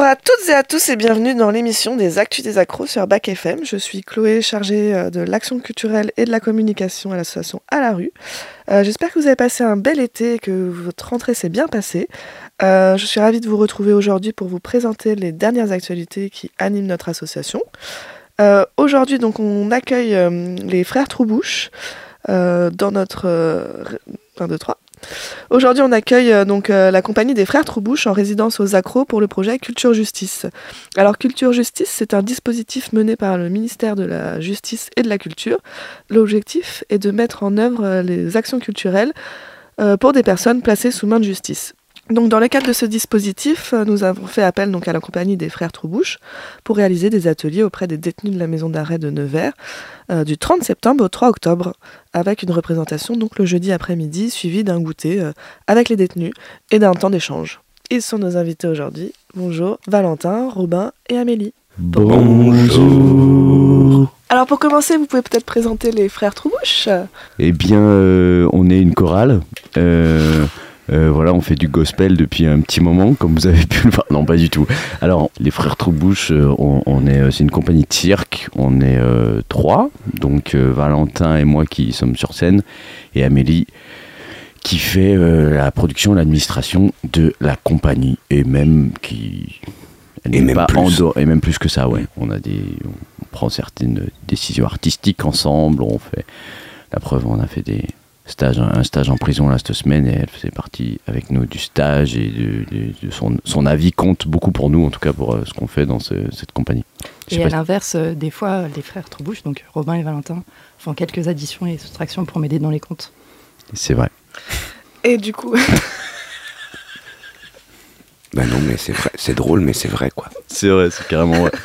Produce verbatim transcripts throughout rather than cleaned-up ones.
à toutes et à tous et bienvenue dans l'émission des Actus des Accros sur Bac F M. Je suis Chloé, chargée de l'action culturelle et de la communication à l'association À la Rue. Euh, j'espère que vous avez passé un bel été et que votre rentrée s'est bien passée. Euh, je suis ravie de vous retrouver aujourd'hui pour vous présenter les dernières actualités qui animent notre association. Euh, aujourd'hui, donc, on accueille euh, les frères Troubouche euh, dans notre... Euh, un, deux, trois. Aujourd'hui, on accueille euh, donc euh, la compagnie des frères Troubouche en résidence aux Accros pour le projet Culture Justice. Alors, Culture Justice, c'est un dispositif mené par le ministère de la Justice et de la Culture. L'objectif est de mettre en œuvre euh, les actions culturelles euh, pour des personnes placées sous main de justice. Donc, dans le cadre de ce dispositif, nous avons fait appel donc, à la compagnie des frères Troubouche pour réaliser des ateliers auprès des détenus de la maison d'arrêt de Nevers euh, du trente septembre au trois octobre, avec une représentation donc, le jeudi après-midi, suivie d'un goûter euh, avec les détenus et d'un temps d'échange. Ils sont nos invités aujourd'hui. Bonjour, Valentin, Robin et Amélie. Bonjour. Alors pour commencer, vous pouvez peut-être présenter les frères Troubouche. Eh bien, euh, on est une chorale. Euh... Euh, voilà, on fait du gospel depuis un petit moment, comme vous avez pu le voir. Non, pas du tout. Alors, les frères Troubouche, euh, on, on est, c'est une compagnie de cirque. On est euh, trois, donc euh, Valentin et moi qui sommes sur scène, et Amélie qui fait euh, la production, l'administration de la compagnie, et même qui elle et n'est même pas plus. en dehors, et même plus que ça. Ouais, on a des, on prend certaines décisions artistiques ensemble. On fait la preuve, on a fait des Stage, un stage en prison là cette semaine et elle faisait partie avec nous du stage et de, de, de son, son avis compte beaucoup pour nous, en tout cas pour euh, ce qu'on fait dans ce, cette compagnie. Je et à l'inverse, euh, des fois, les frères Troubouche, donc Robin et Valentin, font quelques additions et soustractions pour m'aider dans les comptes. C'est vrai. Et du coup... Bah non, mais c'est vrai, c'est drôle, mais c'est vrai, quoi. C'est vrai, c'est carrément vrai.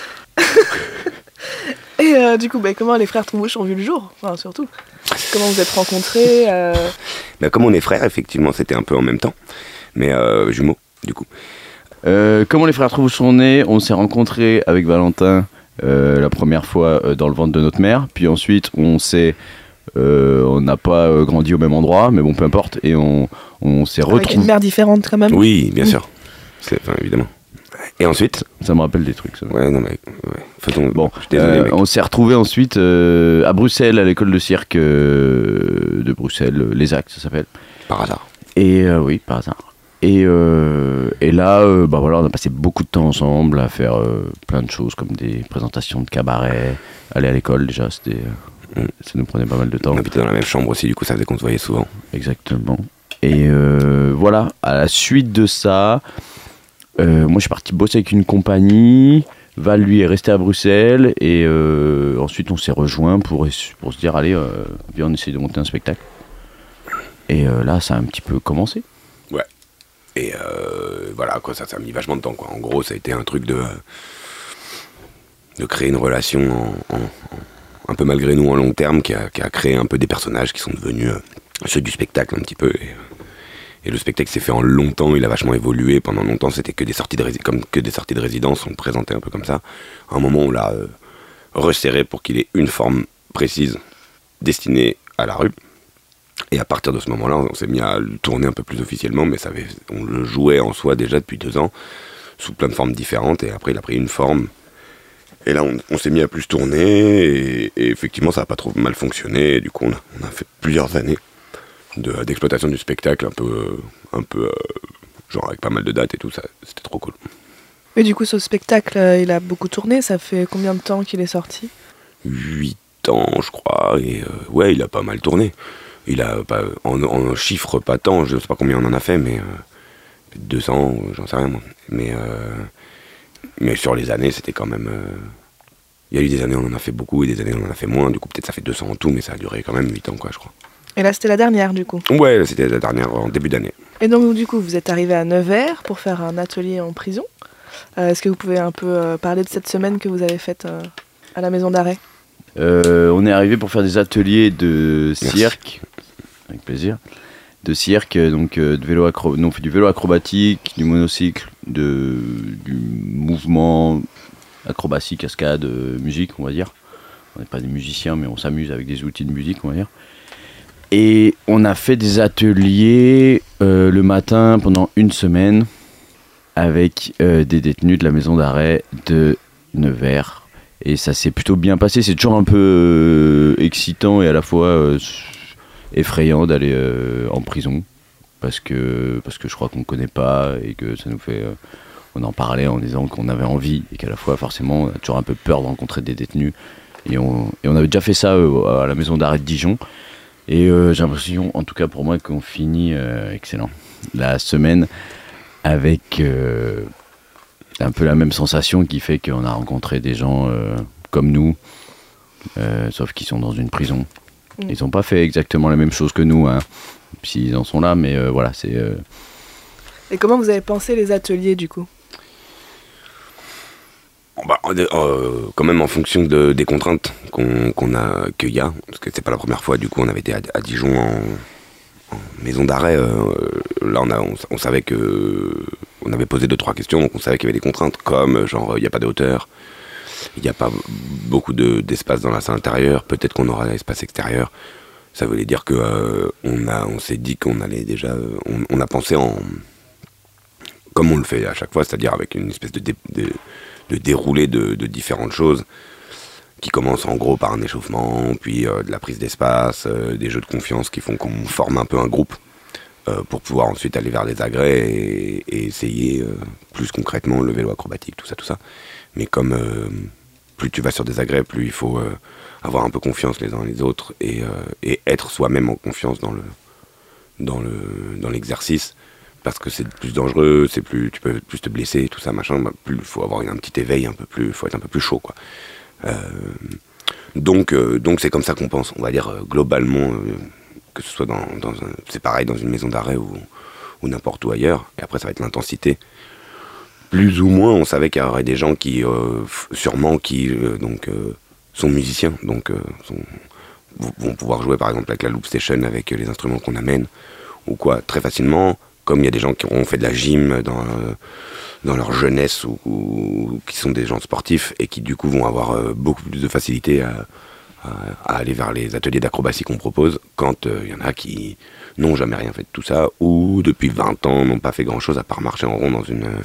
Et euh, du coup, bah, comment les frères Troubouche ont vu le jour, enfin, surtout comment vous êtes rencontrés euh... bah, Comme on est frères, effectivement, c'était un peu en même temps, mais euh, jumeaux, du coup. Euh, comment les frères Troubouche sont nés? On s'est rencontrés avec Valentin euh, la première fois euh, dans le ventre de notre mère, puis ensuite on s'est... Euh, on n'a pas euh, grandi au même endroit, mais bon, peu importe, et on, on s'est retrouvés... Avec une mère différente, quand même. Oui, bien oui. sûr, c'est, enfin, évidemment. Et ensuite, ça me rappelle des trucs. Ça. Ouais, non mais ouais. Faisons... bon, je suis désolé, euh, on s'est retrouvés ensuite euh, à Bruxelles, à l'école de cirque euh, de Bruxelles, les Actes, ça s'appelle. Par hasard. Et euh, oui, par hasard. Et, euh, et là, euh, bah voilà, on a passé beaucoup de temps ensemble à faire euh, plein de choses comme des présentations de cabaret, aller à l'école déjà, c'était, euh, mm. ça nous prenait pas mal de temps. On habitait dans la même chambre aussi, du coup ça faisait qu'on se voyait souvent. Exactement. Et euh, voilà, à la suite de ça. Euh, moi je suis parti bosser avec une compagnie, Val lui est resté à Bruxelles et euh, ensuite on s'est rejoints pour, pour se dire allez euh, viens on essaie de monter un spectacle et euh, là ça a un petit peu commencé. Ouais, et euh, voilà quoi, ça, ça a mis vachement de temps quoi. En gros ça a été un truc de, de créer une relation en, en, en, un peu malgré nous en long terme qui a, qui a créé un peu des personnages qui sont devenus euh, ceux du spectacle un petit peu et, Et le spectacle s'est fait en longtemps, il a vachement évolué. Pendant longtemps, c'était que des sorties de, rési- comme que des sorties de résidence, on le présentait un peu comme ça. À un moment, on l'a euh, resserré pour qu'il ait une forme précise destinée à la rue. Et à partir de ce moment-là, on s'est mis à le tourner un peu plus officiellement, mais ça avait, on le jouait en soi déjà depuis deux ans, sous plein de formes différentes. Et après, il a pris une forme. Et là, on, on s'est mis à plus tourner. Et, et effectivement, ça n'a pas trop mal fonctionné. Et du coup, on a, on a fait plusieurs années De, d'exploitation du spectacle un peu, un peu euh, genre avec pas mal de dates et tout, ça, c'était trop cool. Et du coup ce spectacle euh, il a beaucoup tourné, ça fait combien de temps qu'il est sorti? huit ans je crois, et euh, ouais il a pas mal tourné. Il a pas, en, en chiffres pas tant, je sais pas combien on en a fait, mais euh, deux cents, j'en sais rien moi. Mais, euh, mais sur les années c'était quand même... Il euh, y a eu des années où on en a fait beaucoup et des années où on en a fait moins, du coup peut-être ça fait deux cents en tout, mais ça a duré quand même huit ans quoi je crois. Et là, c'était la dernière, du coup. Ouais, c'était la dernière, en début d'année. Et donc, du coup, vous êtes arrivé à Nevers pour faire un atelier en prison. Euh, est-ce que vous pouvez un peu euh, parler de cette semaine que vous avez faite euh, à la maison d'arrêt? euh, On est arrivé pour faire des ateliers de cirque. Merci. Avec plaisir. De cirque, donc euh, de vélo acro- non, on fait du vélo acrobatique, du monocycle, de, du mouvement, acrobatie, cascade, euh, musique, on va dire. On n'est pas des musiciens, mais on s'amuse avec des outils de musique, on va dire. Et on a fait des ateliers euh, le matin pendant une semaine avec euh, des détenus de la maison d'arrêt de Nevers. Et ça s'est plutôt bien passé. C'est toujours un peu euh, excitant et à la fois euh, effrayant d'aller euh, en prison. Parce que, parce que je crois qu'on ne connaît pas et que ça nous fait... Euh, on en parlait en disant qu'on avait envie et qu'à la fois, forcément, on a toujours un peu peur de rencontrer des détenus. Et on, et on avait déjà fait ça euh, à la maison d'arrêt de Dijon. Et euh, j'ai l'impression, en tout cas pour moi, qu'on finit euh, excellent la semaine avec euh, un peu la même sensation qui fait qu'on a rencontré des gens euh, comme nous, euh, sauf qu'ils sont dans une prison. Mmh. Ils n'ont pas fait exactement la même chose que nous, hein, s'ils en sont là, mais euh, voilà, c'est... Euh... Et comment vous avez pensé les ateliers, du coup ? Bah, euh, quand même en fonction de, des contraintes qu'on, qu'on a, qu'il y a, parce que c'est pas la première fois, du coup on avait été à, à Dijon en, en maison d'arrêt, euh, là on, a, on, on savait que, on avait posé deux trois questions, donc on savait qu'il y avait des contraintes, comme genre il n'y a pas de hauteur, il n'y a pas beaucoup de, d'espace dans la salle intérieure, peut-être qu'on aura l'espace extérieur, ça voulait dire que euh, on, a, on s'est dit qu'on allait déjà, on, on a pensé en, comme on le fait à chaque fois, c'est-à-dire avec une espèce de, dé, de de dérouler de, de différentes choses qui commencent en gros par un échauffement, puis euh, de la prise d'espace, euh, des jeux de confiance qui font qu'on forme un peu un groupe euh, pour pouvoir ensuite aller vers les agrès et, et essayer euh, plus concrètement le vélo acrobatique, tout ça, tout ça. Mais comme euh, plus tu vas sur des agrès, plus il faut euh, avoir un peu confiance les uns les autres et, euh, et être soi-même en confiance dans le, dans le, dans l'exercice. Parce que c'est plus dangereux, c'est plus, tu peux plus te blesser, tout ça, machin, bah, plus il faut avoir un petit éveil, un peu plus, faut être un peu plus chaud, quoi. Euh, donc, euh, donc c'est comme ça qu'on pense, on va dire euh, globalement, euh, que ce soit dans, dans un, c'est pareil dans une maison d'arrêt ou, ou n'importe où ailleurs, et après ça va être l'intensité. Plus ou moins, on savait qu'il y aurait des gens qui, euh, sûrement, qui euh, donc, euh, sont musiciens, donc euh, sont, vont pouvoir jouer par exemple avec la Loop Station, avec les instruments qu'on amène, ou quoi, très facilement. Comme il y a des gens qui ont fait de la gym dans, euh, dans leur jeunesse ou, ou qui sont des gens sportifs et qui du coup vont avoir euh, beaucoup plus de facilité à, à, à aller vers les ateliers d'acrobatie qu'on propose quand il euh, y en a qui n'ont jamais rien fait de tout ça ou depuis vingt ans n'ont pas fait grand chose à part marcher en rond dans une, euh,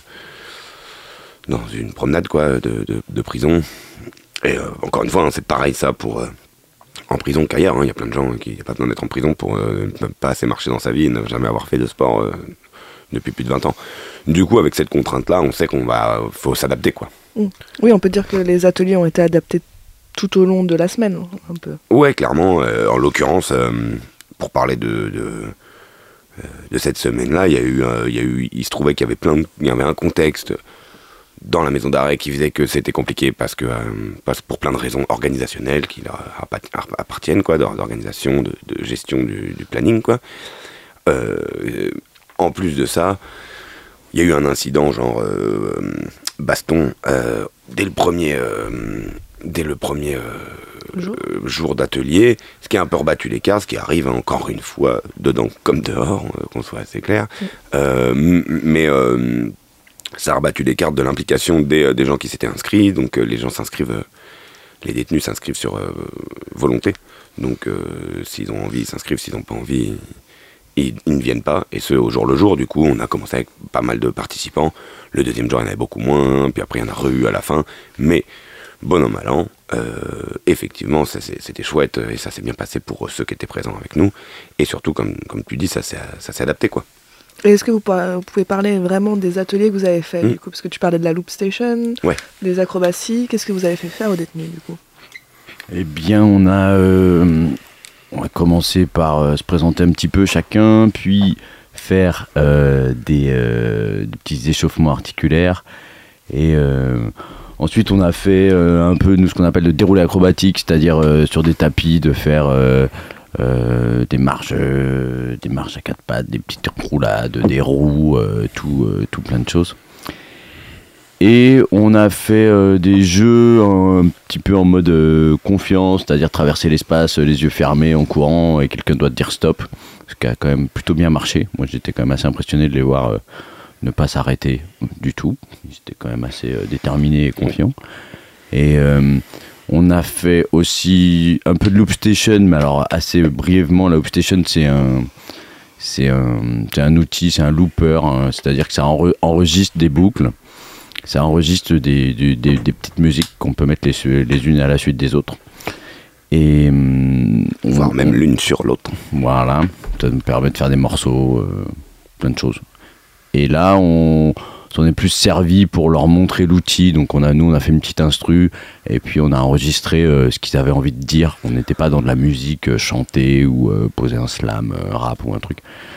dans une promenade quoi, de, de, de prison. Et euh, encore une fois, hein, c'est pareil ça pour... Euh, en prison qu'ailleurs, il hein. y a plein de gens qui n'ont pas besoin d'être en prison pour euh, ne pas assez marcher dans sa vie et ne jamais avoir fait de sport euh, depuis plus de vingt ans. Du coup, avec cette contrainte-là, on sait qu'on va, faut s'adapter, quoi. Mmh. Oui, on peut dire que les ateliers ont été adaptés tout au long de la semaine, un peu. Ouais, clairement. Euh, en l'occurrence, euh, pour parler de, de, euh, de cette semaine-là, il y a eu, euh, il y a eu, il se trouvait qu'il y avait plein, de, il y avait un contexte dans la maison d'arrêt qui faisait que c'était compliqué parce que euh, pour plein de raisons organisationnelles qui leur appartiennent, quoi, d'organisation, de, de gestion du, du planning, quoi. Euh, en plus de ça, il y a eu un incident genre euh, baston euh, dès le premier euh, dès le premier euh, jour, euh, jour d'atelier, ce qui a un peu rebattu les cartes, ce qui arrive encore une fois dedans comme dehors, qu'on soit assez clair. Oui. Euh, mais euh, ça a rebattu les cartes de l'implication des, des gens qui s'étaient inscrits. Donc euh, les gens s'inscrivent, euh, les détenus s'inscrivent sur euh, volonté. Donc euh, s'ils ont envie, ils s'inscrivent. S'ils n'ont pas envie, ils, ils ne viennent pas. Et ce, au jour le jour, du coup, on a commencé avec pas mal de participants. Le deuxième jour, il y en avait beaucoup moins. Puis après, il y en a re-eu à la fin. Mais bon an, mal an, euh, effectivement, ça, c'était chouette. Et ça s'est bien passé pour ceux qui étaient présents avec nous. Et surtout, comme, comme tu dis, ça s'est, ça s'est adapté, quoi. Et est-ce que vous, vous pouvez parler vraiment des ateliers que vous avez faits, mmh. du coup, parce que tu parlais de la Loop Station, ouais. des acrobaties, qu'est-ce que vous avez fait faire aux détenus, du coup ? Eh bien, on a, euh, on a commencé par euh, se présenter un petit peu chacun, puis faire euh, des, euh, des petits échauffements articulaires, et euh, ensuite on a fait euh, un peu nous, ce qu'on appelle le déroulé acrobatique, c'est-à-dire euh, sur des tapis, de faire... Euh, Euh, des marches euh, des marches à quatre pattes, des petites roulades, des roues, euh, tout, euh, tout plein de choses. Et on a fait euh, des jeux un, un petit peu en mode euh, confiance, c'est-à-dire traverser l'espace les yeux fermés en courant et quelqu'un doit te dire stop, ce qui a quand même plutôt bien marché. Moi j'étais quand même assez impressionné de les voir euh, ne pas s'arrêter du tout. Ils étaient quand même assez euh, déterminés et confiants. Et euh, on a fait aussi un peu de Loop Station, mais alors assez brièvement. La Loop Station, c'est un, C'est un, c'est un outil, c'est un looper, hein, c'est-à-dire que ça enre- enregistre des boucles, ça enregistre des, des, des, des petites musiques qu'on peut mettre les, les unes à la suite des autres. Et hum, Voire on, même l'une sur l'autre. Voilà, ça nous permet de faire des morceaux, euh, plein de choses. Et là, on s'en est plus servi pour leur montrer l'outil. Donc on a, nous, on a fait une petite instru et puis on a enregistré euh, ce qu'ils avaient envie de dire. On n'était pas dans de la musique euh, chantée ou euh, poser un slam, euh, rap ou un truc.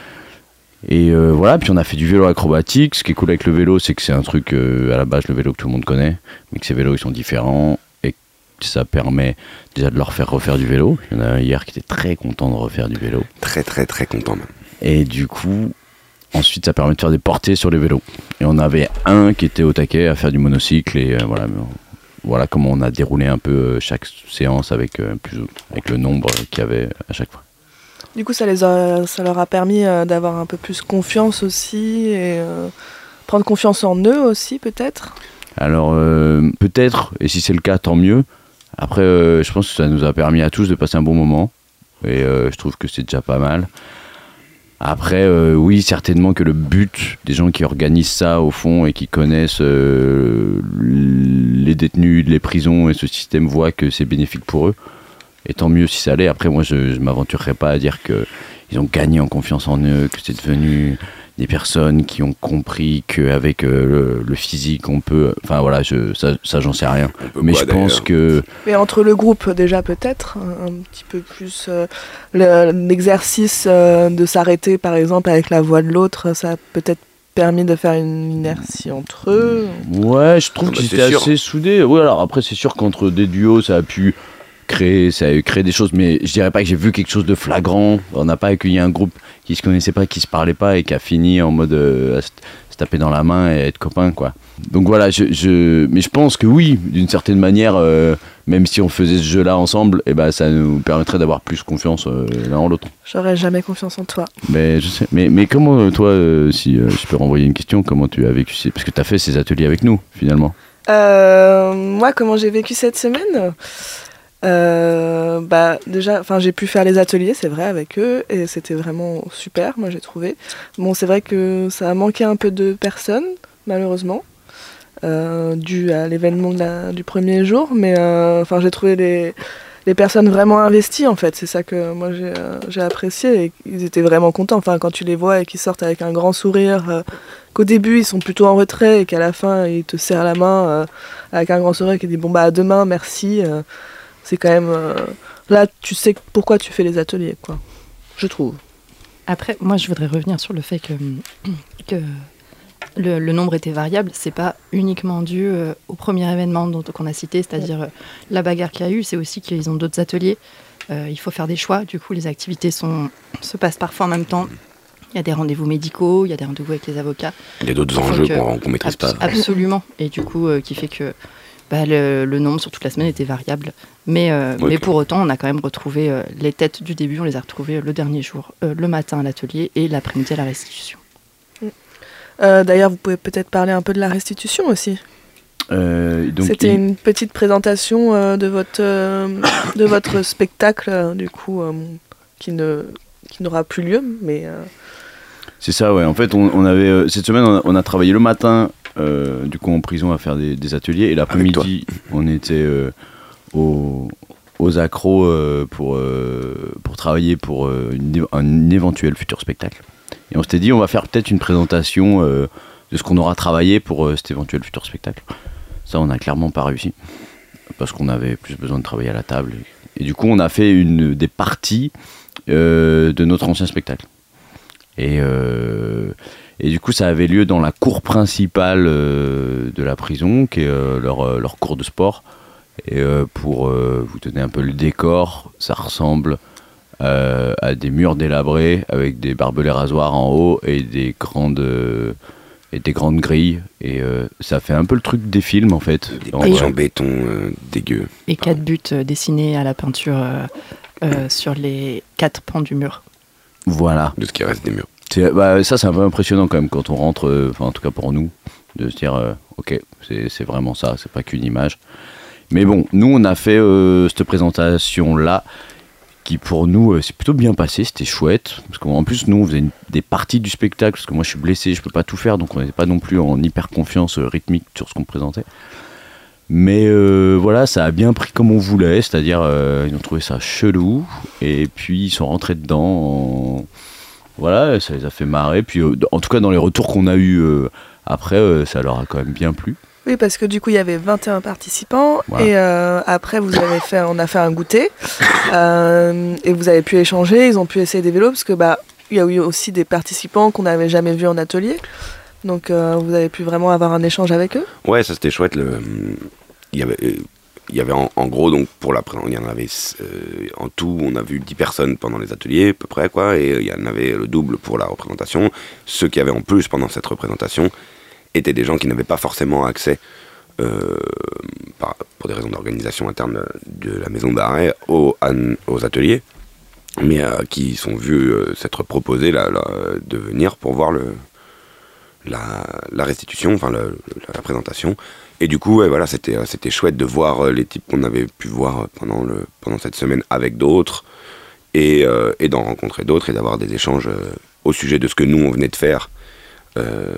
Et euh, voilà, puis on a fait du vélo acrobatique. Ce qui est cool avec le vélo, c'est que c'est un truc, euh, à la base, le vélo que tout le monde connaît, mais que ces vélos, ils sont différents et que ça permet déjà de leur faire refaire du vélo. Il y en a un hier qui était très content de refaire du vélo. Très très très content même. Et du coup... Ensuite, ça permet de faire des portées sur les vélos. Et on avait un qui était au taquet à faire du monocycle. Et euh, voilà, voilà comment on a déroulé un peu euh, chaque séance avec, euh, plus, avec le nombre qu'il y avait à chaque fois. Du coup, ça, les a, ça leur a permis euh, d'avoir un peu plus confiance aussi et euh, prendre confiance en eux aussi, peut-être. Alors, euh, peut-être, et si c'est le cas, tant mieux. Après, euh, je pense que ça nous a permis à tous de passer un bon moment. Et euh, je trouve que c'est déjà pas mal. Après, euh, oui, certainement que le but des gens qui organisent ça au fond et qui connaissent euh, les détenus, les prisons et ce système voient que c'est bénéfique pour eux. Et tant mieux si ça l'est. Après, moi, je ne m'aventurerai pas à dire qu'ils ont gagné en confiance en eux, que c'est devenu des personnes qui ont compris qu'avec euh, le, le physique, on peut... Enfin, voilà, je, ça, ça, j'en sais rien. Mais quoi, je pense que... Mais entre le groupe, déjà, peut-être, un, un petit peu plus... Euh, le, l'exercice euh, de s'arrêter, par exemple, avec la voix de l'autre, ça a peut-être permis de faire une inertie entre eux. Ouais, je trouve Ah bah, qu'ils c'est étaient sûr. assez soudés. Ouais, alors après, c'est sûr qu'entre des duos, ça a pu... Créer, ça a créé des choses, mais je dirais pas que j'ai vu quelque chose de flagrant. On n'a pas accueilli un groupe qui se connaissait pas, qui se parlait pas et qui a fini en mode euh, à se, se taper dans la main et être copains, quoi. Donc voilà, je, je, mais je pense que oui, d'une certaine manière, euh, même si on faisait ce jeu-là ensemble, eh ben, ça nous permettrait d'avoir plus confiance euh, l'un en l'autre. J'aurais jamais confiance en toi. Mais je sais, mais, mais comment toi, euh, si euh, je peux renvoyer une question, comment tu as vécu ces... Parce que tu as fait ces ateliers avec nous, finalement. Euh, moi, comment j'ai vécu cette semaine ? Euh, bah déjà, enfin j'ai pu faire les ateliers, c'est vrai, avec eux et c'était vraiment super, moi j'ai trouvé. Bon, c'est vrai que ça a manqué un peu de personnes, malheureusement, euh, dû à l'événement de la, du premier jour, mais euh, enfin j'ai trouvé les les personnes vraiment investies en fait. C'est ça que moi j'ai euh, j'ai apprécié et ils étaient vraiment contents. Enfin quand tu les vois et qu'ils sortent avec un grand sourire, euh, qu'au début ils sont plutôt en retrait et qu'à la fin ils te serrent la main euh, avec un grand sourire et qui dit bon bah à demain, merci. Euh, C'est quand même... Euh, là, tu sais pourquoi tu fais les ateliers, quoi. Je trouve. Après, moi, je voudrais revenir sur le fait que, que le, le nombre était variable. C'est pas uniquement dû euh, au premier événement dont qu'on a cité, c'est-à-dire euh, la bagarre qu'il y a eu. C'est aussi qu'ils ont d'autres ateliers. Euh, il faut faire des choix. Du coup, les activités sont, se passent parfois en même temps. Il y a des rendez-vous médicaux, il y a des rendez-vous avec les avocats. Il y a d'autres enjeux qu'on ne maîtrise pas. Absolument. Et du coup, euh, qui fait que bah, le, le nombre sur toute la semaine était variable. Mais, euh, okay. mais pour autant, on a quand même retrouvé euh, les têtes du début, on les a retrouvées le dernier jour, euh, le matin à l'atelier et l'après-midi à la restitution. Euh, d'ailleurs, vous pouvez peut-être parler un peu de la restitution aussi. Euh, donc C'était il... une petite présentation euh, de, votre, euh, de votre spectacle, euh, du coup, euh, qui, ne, qui n'aura plus lieu, mais... Euh... C'est ça, ouais. En fait, on, on avait, euh, cette semaine, on a, on a travaillé le matin, euh, du coup, en prison, à faire des, des ateliers, et l'après-midi, on était euh, au, aux accros euh, pour, euh, pour travailler pour euh, une, un éventuel futur spectacle. Et on s'était dit, on va faire peut-être une présentation euh, de ce qu'on aura travaillé pour euh, cet éventuel futur spectacle. Ça, on n'a clairement pas réussi, parce qu'on avait plus besoin de travailler à la table. Et, et du coup, on a fait une, des parties euh, de notre ancien spectacle. Et, euh, et du coup, ça avait lieu dans la cour principale euh, de la prison, qui est euh, leur, leur cour de sport. Et euh, pour euh, vous donner un peu le décor, ça ressemble euh, à des murs délabrés avec des barbelés rasoirs en haut et des grandes, euh, et des grandes grilles. Et euh, ça fait un peu le truc des films, en fait. Des en patchs en béton euh, dégueu. Et quatre buts euh, dessinés à la peinture euh, euh, sur les quatre pans du mur. Voilà. De ce qui reste des murs. C'est, bah, ça, c'est un peu impressionnant quand même quand on rentre, euh, en tout cas pour nous, de se dire, euh, ok, c'est, c'est vraiment ça, c'est pas qu'une image. Mais bon, nous, on a fait euh, cette présentation-là qui pour nous euh, s'est plutôt bien passé, c'était chouette. Parce qu'en plus, nous, on faisait une, des parties du spectacle, parce que moi, je suis blessé, je peux pas tout faire, donc on n'était pas non plus en hyper confiance euh, rythmique sur ce qu'on présentait. Mais euh, voilà, ça a bien pris comme on voulait, c'est-à-dire euh, ils ont trouvé ça chelou, et puis ils sont rentrés dedans. En... Voilà, ça les a fait marrer. Puis euh, en tout cas, dans les retours qu'on a eus euh, après, euh, ça leur a quand même bien plu. Oui, parce que du coup, il y avait vingt et un participants, Voilà. et euh, après, vous avez fait, on a fait un goûter, euh, et vous avez pu échanger, ils ont pu essayer des vélos, parce que bah, il y a eu aussi des participants qu'on n'avait jamais vus en atelier. Donc euh, vous avez pu vraiment avoir un échange avec eux. Ouais, ça c'était chouette. Le... Il y avait, il y avait en, en gros, donc pour la il y en avait euh, en tout, on a vu dix personnes pendant les ateliers, à peu près, quoi, et il y en avait le double pour la représentation. Ceux qui avaient en plus pendant cette représentation étaient des gens qui n'avaient pas forcément accès, euh, par, pour des raisons d'organisation interne de la maison d'arrêt, aux, aux ateliers, mais euh, qui sont vus euh, s'être proposés là, là, de venir pour voir le. La, la restitution, enfin la, la, la présentation. Et du coup, ouais, voilà, c'était, c'était chouette de voir euh, les types qu'on avait pu voir pendant, le, pendant cette semaine avec d'autres, et, euh, et d'en rencontrer d'autres, et d'avoir des échanges euh, au sujet de ce que nous, on venait de faire, euh,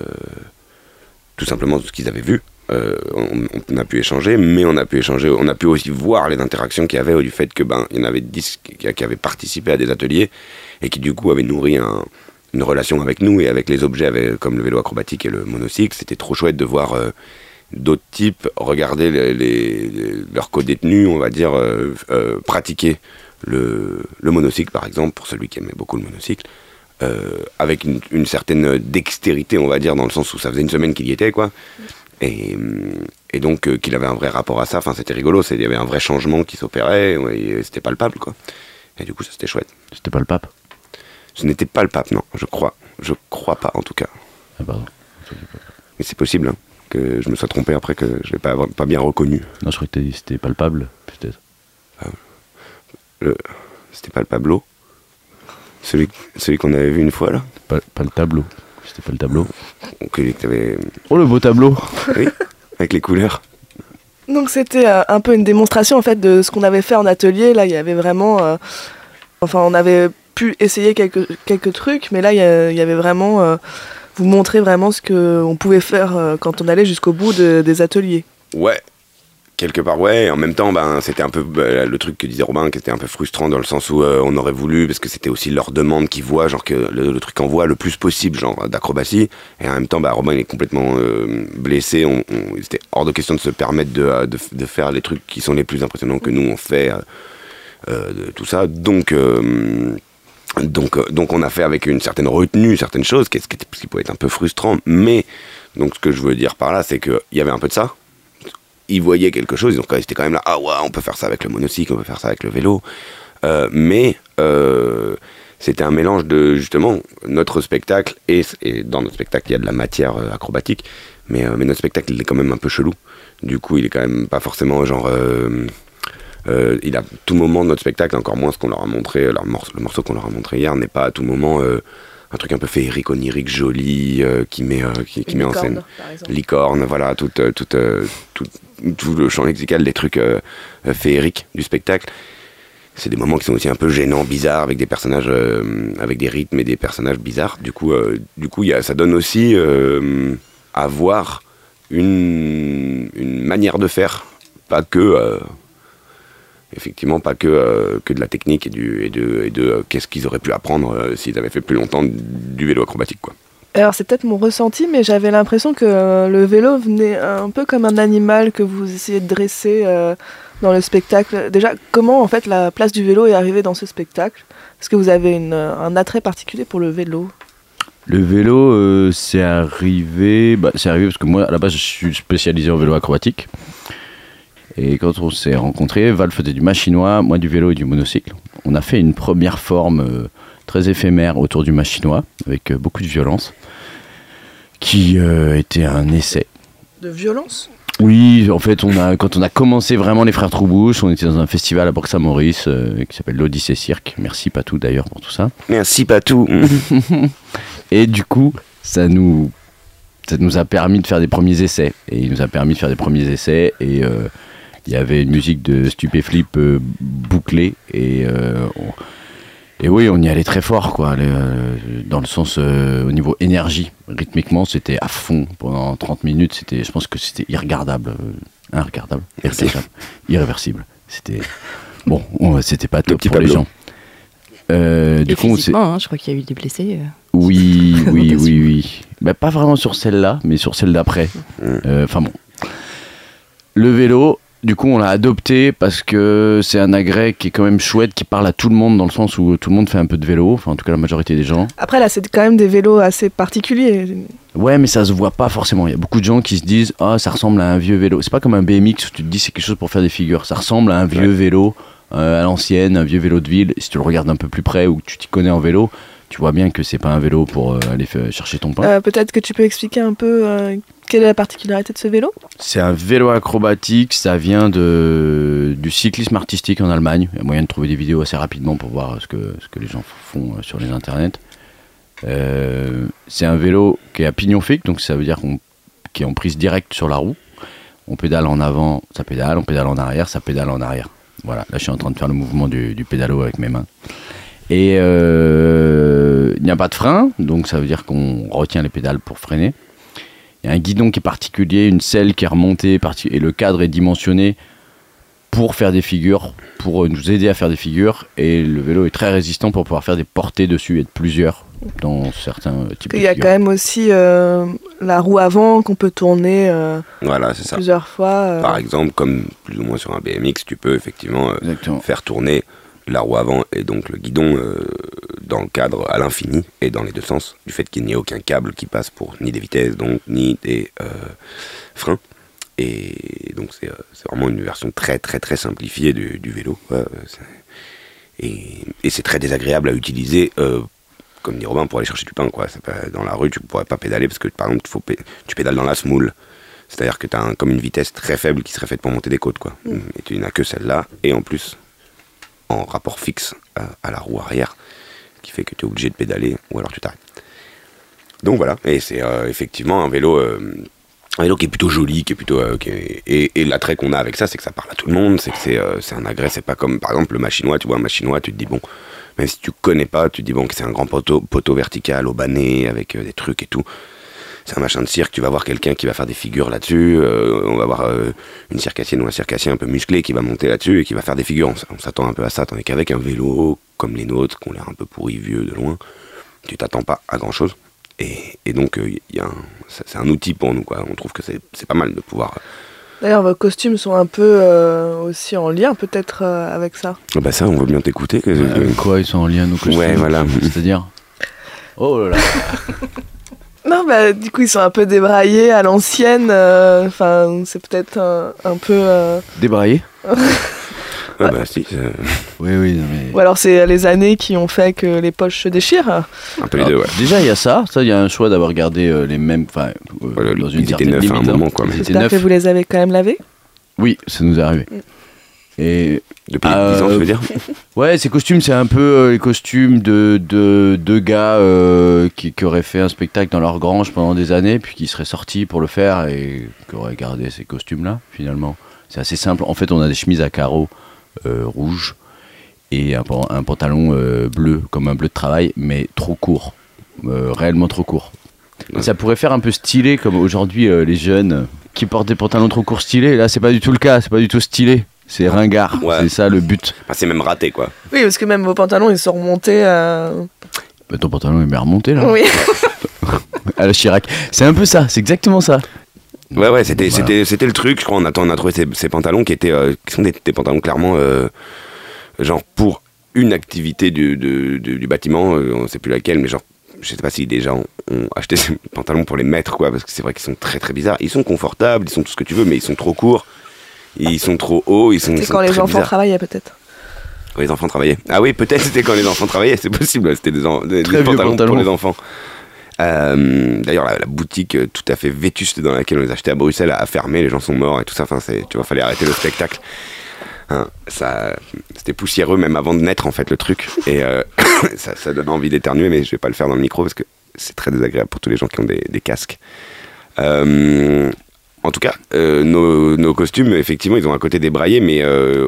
tout simplement de ce qu'ils avaient vu. Euh, on, on a pu échanger, mais on a pu échanger, on a pu aussi voir les interactions qu'il y avait, du fait que ben, il y en avait dix qui, qui avaient participé à des ateliers, et qui du coup avaient nourri un... une relation avec nous et avec les objets avec, comme le vélo acrobatique et le monocycle. C'était trop chouette de voir euh, d'autres types regarder les, les, les, leurs co-détenus, on va dire, euh, euh, pratiquer le, le monocycle, par exemple, pour celui qui aimait beaucoup le monocycle, euh, avec une, une certaine dextérité, on va dire, dans le sens où ça faisait une semaine qu'il y était, quoi. Et, et donc euh, qu'il avait un vrai rapport à ça. Enfin, c'était rigolo, il y avait un vrai changement qui s'opérait, et c'était palpable, quoi. Et du coup, ça, c'était chouette. C'était pas le pape? Ce n'était pas le pape, non, je crois. Je crois pas, en tout cas. Ah pardon. Mais c'est possible hein, que je me sois trompé après, que je l'ai pas, pas bien reconnu. Non, je crois que c'était palpable, peut-être. Ah, le... C'était pas le Pablo, celui, celui qu'on avait vu une fois, là. Pas, pas le tableau. C'était pas le tableau. Celui que t'avais... Oh, le beau tableau. Oui, avec les couleurs. Donc c'était euh, un peu une démonstration en fait de ce qu'on avait fait en atelier. Là, il y avait vraiment... Euh... Enfin, on avait... pu essayer quelques, quelques trucs, mais là, il y, y avait vraiment... Euh, vous montrer vraiment ce qu'on pouvait faire euh, quand on allait jusqu'au bout de, des ateliers. Ouais, quelque part, ouais. Et en même temps, ben, c'était un peu bah, le truc que disait Robin, qui était un peu frustrant dans le sens où euh, on aurait voulu, parce que c'était aussi leur demande qu'ils voient, genre que le, le truc envoie le plus possible, genre d'acrobatie. Et en même temps, bah, Robin il est complètement euh, blessé. On, on, c'était hors de question de se permettre de, de, de faire les trucs qui sont les plus impressionnants que nous on fait, euh, de tout ça. Donc... Euh, Donc, euh, donc on a fait avec une certaine retenue certaines choses, ce qui, ce qui pouvait être un peu frustrant, mais donc ce que je veux dire par là, c'est qu'il y avait un peu de ça. Ils voyaient quelque chose, donc ils étaient quand même là, ah ouais, on peut faire ça avec le monocycle, on peut faire ça avec le vélo, euh, mais euh, c'était un mélange de justement notre spectacle, et, et dans notre spectacle il y a de la matière euh, acrobatique, mais, euh, mais notre spectacle il est quand même un peu chelou, du coup il est quand même pas forcément genre... Euh, Euh, il a tout moment de notre spectacle, encore moins ce qu'on leur a montré, leur morceau, le morceau qu'on leur a montré hier n'est pas à tout moment euh, un truc un peu féerique, onirique, joli, euh, qui met, euh, qui, qui met en scène licorne, voilà, tout, euh, tout, euh, tout, tout le champ lexical des trucs euh, féeriques du spectacle. C'est des moments qui sont aussi un peu gênants, bizarres, avec des personnages, euh, avec des rythmes et des personnages bizarres. Du coup, euh, du coup y a, ça donne aussi euh, à voir une, une manière de faire, pas que... Euh, Effectivement, pas que, euh, que de la technique et, du, et de, et de euh, qu'est-ce qu'ils auraient pu apprendre euh, s'ils avaient fait plus longtemps du vélo acrobatique, quoi. Alors c'est peut-être mon ressenti, mais j'avais l'impression que euh, le vélo venait un peu comme un animal que vous essayez de dresser euh, dans le spectacle. Déjà, comment en fait la place du vélo est arrivée dans ce spectacle? Est-ce que vous avez une, un attrait particulier pour le vélo? Le vélo, euh, c'est arrivé, bah, c'est arrivé parce que moi, à la base, je suis spécialisé en vélo acrobatique. Et quand on s'est rencontrés, Val faisait du machinois, moi du vélo et du monocycle. On a fait une première forme euh, très éphémère autour du machinois, avec euh, beaucoup de violence, qui euh, était un essai. De violence? Oui, en fait, on a, quand on a commencé vraiment les Frères Troubouche, on était dans un festival à Bourg-Saint-Maurice euh, qui s'appelle l'Odyssée Cirque. Merci Patou d'ailleurs pour tout ça. Merci Patou. Et du coup, ça nous, ça nous a permis de faire des premiers essais. Et il nous a permis de faire des premiers essais et... Euh, il y avait une musique de Stupéflip euh, bouclée et euh, on, et oui, on y allait très fort, quoi, les, euh, dans le sens euh, au niveau énergie. Rythmiquement, c'était à fond pendant trente minutes. C'était, je pense que c'était irregardable, euh, irregardable, irréversible, irréversible. C'était bon, on, c'était pas top pour Pablo. les gens. Euh, du Et coup, physiquement, hein, je crois qu'il y a eu des blessés. Euh. oui, oui, oui, oui. Bah, pas vraiment sur celle-là, mais sur celle d'après. Enfin euh, bon. Le vélo, du coup, on l'a adopté parce que c'est un agrès qui est quand même chouette, qui parle à tout le monde dans le sens où tout le monde fait un peu de vélo, enfin en tout cas la majorité des gens. Après, là, c'est quand même des vélos assez particuliers. Ouais, mais ça se voit pas forcément. Il y a beaucoup de gens qui se disent « Ah, ça ressemble à un vieux vélo ». C'est pas comme un B M X où tu te dis c'est quelque chose pour faire des figures. Ça ressemble à un vieux ouais. vélo euh, à l'ancienne, un vieux vélo de ville. Et si tu le regardes un peu plus près ou que tu t'y connais en vélo, tu vois bien que c'est pas un vélo pour euh, aller f- chercher ton pain. Euh, peut-être que tu peux expliquer un peu euh, quelle est la particularité de ce vélo ? C'est un vélo acrobatique, ça vient de, du cyclisme artistique en Allemagne. Il y a moyen de trouver des vidéos assez rapidement pour voir ce que, ce que les gens font euh, sur les internets. Euh, c'est un vélo qui est à pignon fixe, donc ça veut dire qu'on qui est en prise directe sur la roue. On pédale en avant, ça pédale, on pédale en arrière, ça pédale en arrière. Voilà, là je suis en train de faire le mouvement du, du pédalo avec mes mains. Et euh, il n'y a pas de frein, donc ça veut dire qu'on retient les pédales pour freiner. Il y a un guidon qui est particulier, une selle qui est remontée, et le cadre est dimensionné pour faire des figures, pour nous aider à faire des figures. Et le vélo est très résistant pour pouvoir faire des portées dessus et être plusieurs dans certains types de figures. Il y a quand même aussi euh, la roue avant qu'on peut tourner euh, voilà, c'est plusieurs ça. fois. Euh... Par exemple, comme plus ou moins sur un B M X, tu peux effectivement euh, faire tourner la roue avant et donc le guidon euh, dans le cadre à l'infini et dans les deux sens, du fait qu'il n'y ait aucun câble qui passe pour ni des vitesses, donc ni des euh, freins. Et donc c'est, euh, c'est vraiment une version très très très simplifiée du, du vélo. Ouais, et, et c'est très désagréable à utiliser, euh, comme dit Robin, pour aller chercher du pain, quoi. C'est pas, dans la rue, tu ne pourrais pas pédaler parce que par exemple, faut pé- tu pédales dans la semoule. C'est-à-dire que tu as un, comme une vitesse très faible qui serait faite pour monter des côtes, quoi. Mm. Et tu n'as que celle-là, et en plus en rapport fixe à, à la roue arrière, ce qui fait que tu es obligé de pédaler ou alors tu t'arrêtes. Donc voilà, et c'est euh, effectivement un vélo, euh, un vélo qui est plutôt joli, qui est plutôt, euh, qui est, et, et l'attrait qu'on a avec ça, c'est que ça parle à tout le monde, c'est que c'est, euh, c'est un agrès, c'est pas comme par exemple le machinois, tu vois un machinois, tu te dis bon, même si tu connais pas, tu te dis bon que c'est un grand poteau, poteau vertical au banné avec euh, des trucs et tout. C'est un machin de cirque, tu vas voir quelqu'un qui va faire des figures là-dessus, euh, on va voir euh, une circassienne ou un circassien un peu musclé qui va monter là-dessus et qui va faire des figures, on, on s'attend un peu à ça, tandis qu'avec un vélo comme les nôtres, qui ont l'air un peu pourris, vieux de loin, tu t'attends pas à grand-chose, et, et donc euh, y a un, c'est, c'est un outil pour nous, quoi. On trouve que c'est, c'est pas mal de pouvoir... D'ailleurs, vos costumes sont un peu euh, aussi en lien peut-être euh, avec ça. Oh bah ça, on veut bien t'écouter. Que, euh, que... Quoi, ils sont en lien, nos costumes? Ouais, voilà. C'est-à-dire... Oh là là. Non, bah, du coup, ils sont un peu débraillés à l'ancienne. Enfin, euh, c'est peut-être un, un peu... Euh... Débraillés Ah bah si. Euh... Oui, oui. Non, mais... Ou alors c'est les années qui ont fait que les poches se déchirent. Un peu les deux, ouais. Déjà, il y a ça. Ça, il y a un choix d'avoir gardé euh, les mêmes... Enfin, euh, voilà, dans une ils certaine étaient neufs limite. à un moment, quoi. J'espère que vous les avez quand même lavés. Oui, ça nous est arrivé. Mm. Et... Depuis euh, dix ans, tu veux dire? Ouais, ces costumes, c'est un peu euh, les costumes de, de, de gars euh, qui, qui auraient fait un spectacle dans leur grange pendant des années, puis qui seraient sortis pour le faire et qui auraient gardé ces costumes-là, finalement. C'est assez simple. En fait, on a des chemises à carreaux euh, rouges et un, un pantalon euh, bleu, comme un bleu de travail, mais trop court. Euh, réellement trop court. Ouais. Ça pourrait faire un peu stylé, comme aujourd'hui, euh, les jeunes qui portent des pantalons trop courts stylés. Là, c'est pas du tout le cas, c'est pas du tout stylé. C'est ringard, ouais. C'est ça le but. Enfin, c'est même raté, quoi. Oui, parce que même vos pantalons, ils sont remontés à... Bah, ton pantalon est bien remonté, là. Oui. À la Chirac. C'est un peu ça, c'est exactement ça. Ouais, ouais, c'était, voilà. c'était, c'était le truc, je crois. On a, on a trouvé ces, ces pantalons qui étaient, euh, qui sont des, des pantalons clairement, euh, genre pour une activité du, du, du, du bâtiment, euh, on sait plus laquelle, mais genre, je sais pas si des gens ont acheté ces pantalons pour les mettre, quoi, parce que c'est vrai qu'ils sont très très bizarres. Ils sont confortables, ils sont tout ce que tu veux, mais ils sont trop courts. Ils sont trop hauts, ils sont. C'est ils sont quand les enfants bizarres. travaillaient peut-être. Quand les enfants travaillaient. Ah oui, peut-être c'était quand les enfants travaillaient, c'est possible. C'était des, en... des, des pantalons, pantalons pour les enfants. Euh, d'ailleurs, la, la boutique tout à fait vétuste dans laquelle on les achetait à Bruxelles a fermé, les gens sont morts et tout ça. Enfin, c'est, tu vois, fallait arrêter le spectacle. Hein, ça, c'était poussiéreux même avant de naître en fait le truc. Et euh, ça, ça donne envie d'éternuer, mais je vais pas le faire dans le micro parce que c'est très désagréable pour tous les gens qui ont des, des casques. Euh, en tout cas, euh, nos, nos costumes, effectivement, ils ont un côté débraillé, mais euh,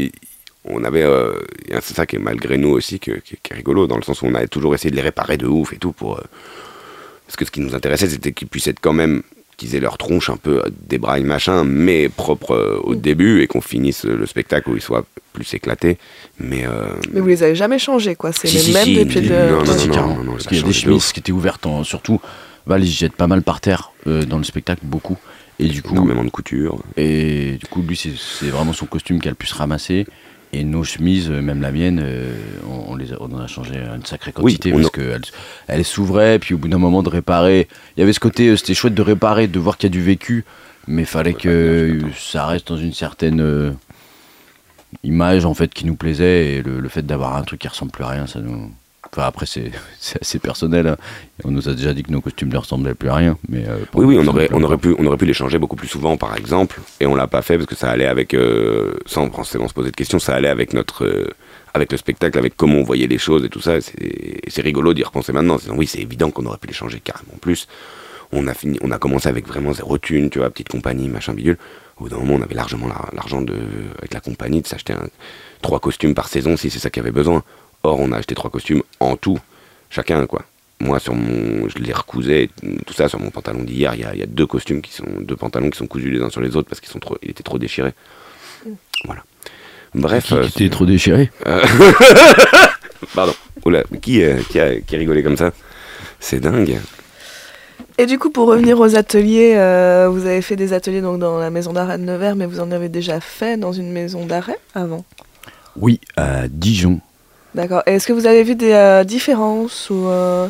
on avait, euh, c'est ça qui est malgré nous aussi, que, qui, qui est rigolo, dans le sens où on a toujours essayé de les réparer de ouf et tout, pour, euh, parce que ce qui nous intéressait, c'était qu'ils puissent être quand même, qu'ils aient leur tronche un peu débraille machin, mais propre euh, au mmh. début, et qu'on finisse le spectacle où ils soient plus éclatés. Mais, euh, mais vous les avez jamais changés, quoi. C'est si, les si, mêmes si, depuis le. Non, non, non, non, non, non, parce qu'il y a des chemises qui étaient ouvertes, en, surtout. Val, ils jettent pas mal par terre euh, dans le spectacle, beaucoup. Et du coup, énormément de couture. Et du coup, lui, c'est, c'est vraiment son costume qui a le plus ramassé. Et nos chemises, même la mienne, euh, on, on, les a, on en a changé une sacrée quantité, oui, parce qu'elle elle s'ouvrait, puis au bout d'un moment de réparer, il y avait ce côté, euh, c'était chouette de réparer, de voir qu'il y a du vécu, mais il fallait que euh, ça reste dans une certaine euh, image en fait qui nous plaisait, et le, le fait d'avoir un truc qui ressemble plus à rien, ça nous... Enfin, après, c'est, c'est assez personnel. Hein. On nous a déjà dit que nos costumes ne ressemblaient plus à rien. Mais euh, oui, oui, on aurait, on, aurait pu, on aurait pu les changer beaucoup plus souvent, par exemple. Et on ne l'a pas fait parce que ça allait avec, euh, sans forcément se poser de questions, ça allait avec, notre, euh, avec le spectacle, avec comment on voyait les choses et tout ça. C'est, c'est rigolo d'y repenser maintenant. C'est, oui, c'est évident qu'on aurait pu les changer carrément plus. On a, fini, on a commencé avec vraiment zéro thune, tu vois, petite compagnie, machin bidule. Au bout d'un moment, on avait largement l'argent de, avec la compagnie de s'acheter un, trois costumes par saison si c'est ça qu'il y avait besoin. Or, on a acheté trois costumes en tout, chacun, quoi. Moi, sur mon, je les recousais, tout ça, sur mon pantalon d'hier, il y a, y a deux costumes qui sont, deux pantalons qui sont cousus les uns sur les autres parce qu'ils sont trop, ils étaient trop déchirés. Voilà. Bref. Qui, euh, qui était trop déchiré euh... Pardon. Oula, qui, euh, qui, a, qui a rigolé comme ça? C'est dingue. Et du coup, pour revenir aux ateliers, euh, vous avez fait des ateliers donc, dans la maison d'arrêt de Nevers, mais vous en avez déjà fait dans une maison d'arrêt avant? Oui, à Dijon. D'accord. Et est-ce que vous avez vu des euh, différences ou euh...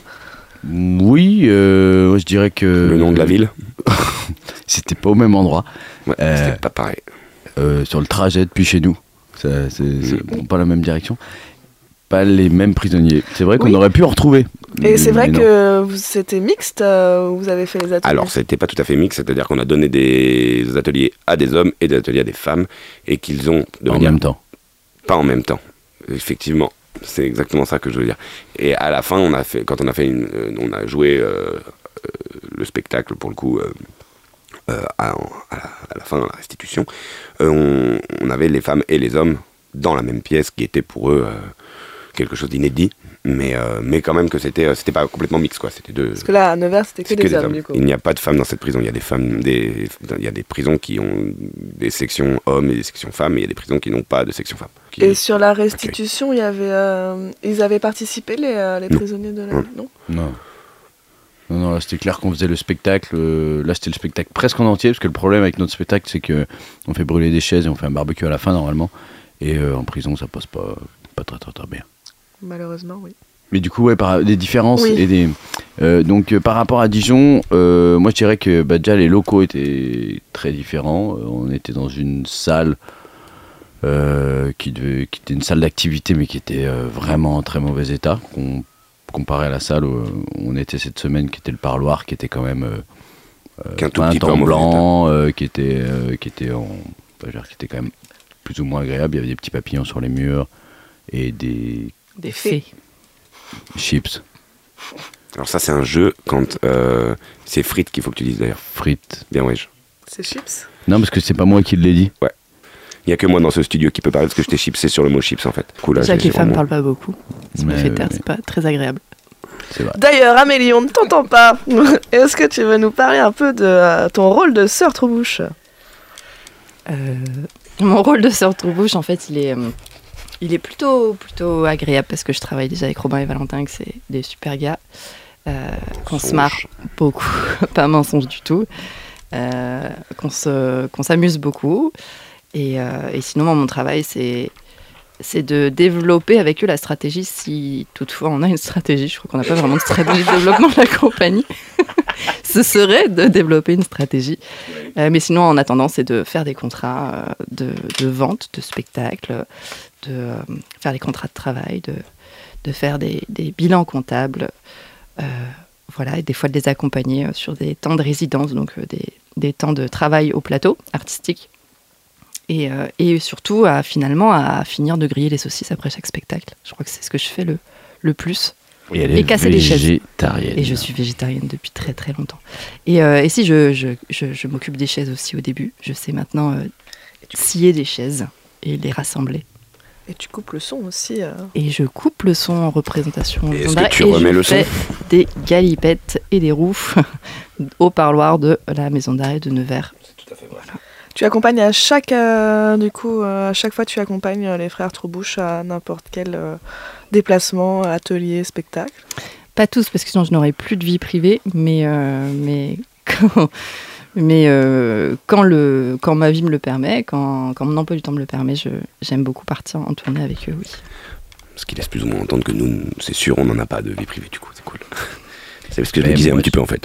Oui, euh, je dirais que... Le nom de la ville C'était pas au même endroit. Ouais, euh, c'était pas pareil. Euh, sur le trajet depuis chez nous. Ça, c'est, c'est bon, pas la même direction. Pas les mêmes prisonniers. C'est vrai qu'on oui. aurait pu en retrouver. Et c'est vrai que vous, c'était mixte, euh, vous avez fait les ateliers? Alors, c'était pas tout à fait mixte, c'est-à-dire qu'on a donné des ateliers à des hommes et des ateliers à des femmes, et qu'ils ont... De en manière... même temps. Pas en même temps, effectivement. C'est exactement ça que je veux dire. Et à la fin, on a fait, quand on a fait, une, euh, on a joué euh, euh, le spectacle pour le coup euh, euh, à, à, la, à la fin, dans la restitution, euh, on, on avait les femmes et les hommes dans la même pièce, qui était pour eux euh, quelque chose d'inédit, mais euh, mais quand même que c'était c'était pas complètement mixte, quoi. C'était deux. Parce que là à Nevers, c'était que, que des, des hommes, hommes. Du coup. Il n'y a pas de femmes dans cette prison. Il y a des femmes, des il y a des prisons qui ont des sections hommes et des sections femmes, et il y a des prisons qui n'ont pas de section femmes. Qui... Et sur la restitution, il y avait, euh, ils avaient participé les, euh, les prisonniers de la non. non, non. Non, non, là c'était clair qu'on faisait le spectacle. Euh, là c'était le spectacle presque en entier, parce que le problème avec notre spectacle, c'est que on fait brûler des chaises et on fait un barbecue à la fin normalement. Et euh, en prison, ça passe pas, pas très très très bien. Malheureusement, oui. Mais du coup, ouais, par, des différences oui. et des. Euh, donc, euh, par rapport à Dijon, euh, moi je dirais que bah, déjà les locaux étaient très différents. Euh, on était dans une salle euh, qui, devait, qui était une salle d'activité, mais qui était euh, vraiment en très mauvais état. Com- comparé à la salle où on était cette semaine, qui était le parloir, qui était quand même euh, Qu'un tout peint petit peu en en blanc, euh, qui était, euh, qui était en, bah, je veux dire, qui était quand même plus ou moins agréable. Il y avait des petits papillons sur les murs et des des fées. Chips. Alors ça c'est un jeu quand euh, c'est frites qu'il faut que tu dises d'ailleurs. Frites. Bien ouais. Je... C'est chips. Non parce que c'est pas moi qui l'ai dit. Ouais. Il y a que moi dans ce studio qui peut parler parce que je t'ai chipsé sur le mot chips en fait. Cool. Déjà que les femmes parlent pas beaucoup. Ça me fait taire, c'est pas très agréable. C'est vrai. D'ailleurs Amélie, on ne t'entend pas. Est-ce que tu veux nous parler un peu de euh, ton rôle de sœur Troubouche? euh, Mon rôle de sœur Troubouche en fait il est euh, Il est plutôt, plutôt agréable parce que je travaille déjà avec Robin et Valentin, que c'est des super gars, euh, qu'on se marre beaucoup, pas mensonge du tout, euh, qu'on, se, qu'on s'amuse beaucoup. Et, euh, et sinon, moi, mon travail, c'est, c'est de développer avec eux la stratégie, si toutefois on a une stratégie. Je crois qu'on n'a pas vraiment de stratégie de développement de la compagnie. Ce serait de développer une stratégie. Euh, mais sinon, en attendant, c'est de faire des contrats euh, de, de vente, de spectacles, de euh, faire des contrats de travail, de, de faire des, des bilans comptables, euh, voilà, et des fois de les accompagner sur des temps de résidence, donc euh, des, des temps de travail au plateau artistique, et, euh, et surtout à, finalement à finir de griller les saucisses après chaque spectacle. Je crois que c'est ce que je fais le, le plus. Et elle est Et casser les chaises. végétarienne. Et je suis végétarienne depuis très très longtemps. Et, euh, et si je, je, je, je m'occupe des chaises aussi au début, je sais maintenant euh, scier des chaises et les rassembler. Et tu coupes le son aussi. Euh... Et je coupe le son en représentation. Et est-ce que tu remets je le son fais des galipettes et des roues au parloir de la maison d'arrêt de Nevers. C'est tout à fait vrai. Voilà. Tu accompagnes à chaque, euh, du coup, euh, à chaque fois tu accompagnes euh, les frères Troubouche à n'importe quel euh, déplacement, atelier, spectacle. Pas tous, parce que sinon je n'aurais plus de vie privée, mais, euh, mais, quand, mais euh, quand, le, quand ma vie me le permet, quand, quand mon emploi du temps me le permet, je, j'aime beaucoup partir en tournée avec eux, oui. Ce qui laisse plus ou moins entendre que nous, c'est sûr, on n'en a pas de vie privée, du coup, c'est cool. C'est ce que je Mais me disais moi, un petit tu- peu en fait.